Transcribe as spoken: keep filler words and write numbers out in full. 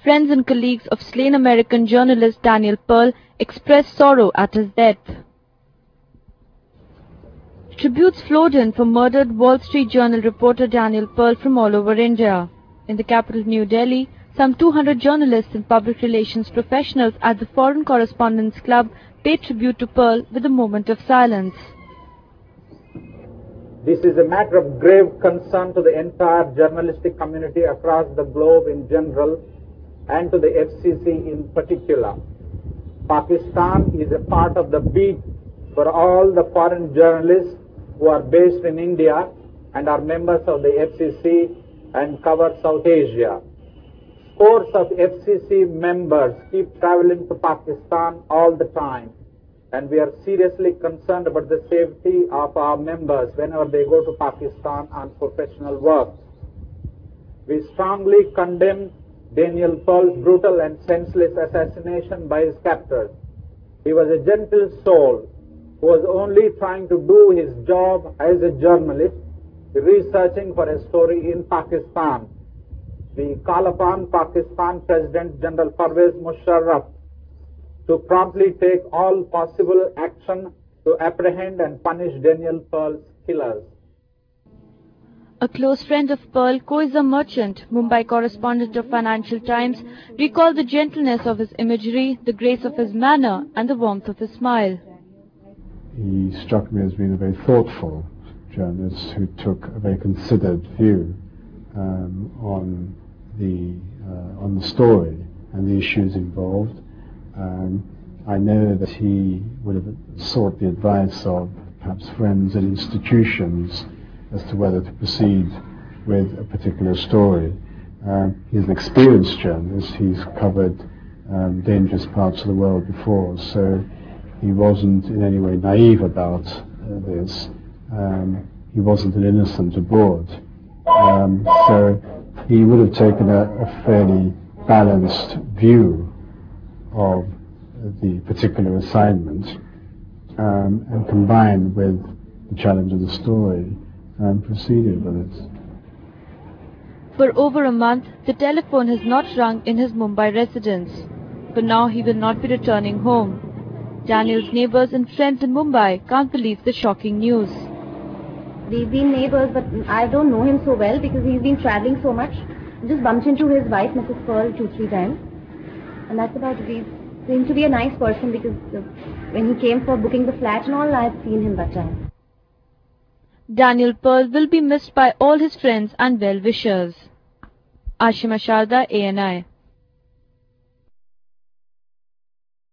friends and colleagues of slain American journalist Daniel Pearl expressed sorrow at his death. Tributes flowed in for murdered Wall Street Journal reporter Daniel Pearl from all over India. In the capital New Delhi, some two hundred journalists and public relations professionals at the Foreign Correspondents Club paid tribute to Pearl with a moment of silence. This is a matter of grave concern to the entire journalistic community across the globe in general and to the F C C in particular. Pakistan is a part of the beat for all the foreign journalists who are based in India and are members of the F C C and cover South Asia. Scores of F C C members keep traveling to Pakistan all the time, and we are seriously concerned about the safety of our members whenever they go to Pakistan on professional work. We strongly condemn Daniel Pearl's brutal and senseless assassination by his captors. He was a gentle soul who was only trying to do his job as a journalist, researching for a story in Pakistan. We call upon Pakistan President General Pervez Musharraf to promptly take all possible action to apprehend and punish Daniel Pearl's killers. A close friend of Pearl, Koiza Merchant, Mumbai correspondent of Financial Times, recalled the gentleness of his imagery, the grace of his manner, and the warmth of his smile. He struck me as being a very thoughtful journalist who took a very considered view um, on the uh, on the story and the issues involved. Um, I know that he would have sought the advice of perhaps friends and institutions as to whether to proceed with a particular story. Um, he's an experienced journalist. He's covered um, dangerous parts of the world before, so he wasn't in any way naive about uh, this. Um, he wasn't an innocent aboard. Um, so he would have taken a, a fairly balanced view of the particular assignment um, and combined with the challenge of the story and proceeded with it. For over a month, the telephone has not rung in his Mumbai residence. For now, he will not be returning home. Daniel's neighbors and friends in Mumbai can't believe the shocking news. We've been neighbors, but I don't know him so well because he's been traveling so much. I just bumped into his wife, Missus Pearl, two, three times. And that's about it. He seemed to be a nice person because uh, when he came for booking the flat and all, I've seen him that time. Daniel Pearl will be missed by all his friends and well-wishers. Ashima Sharda, A N I.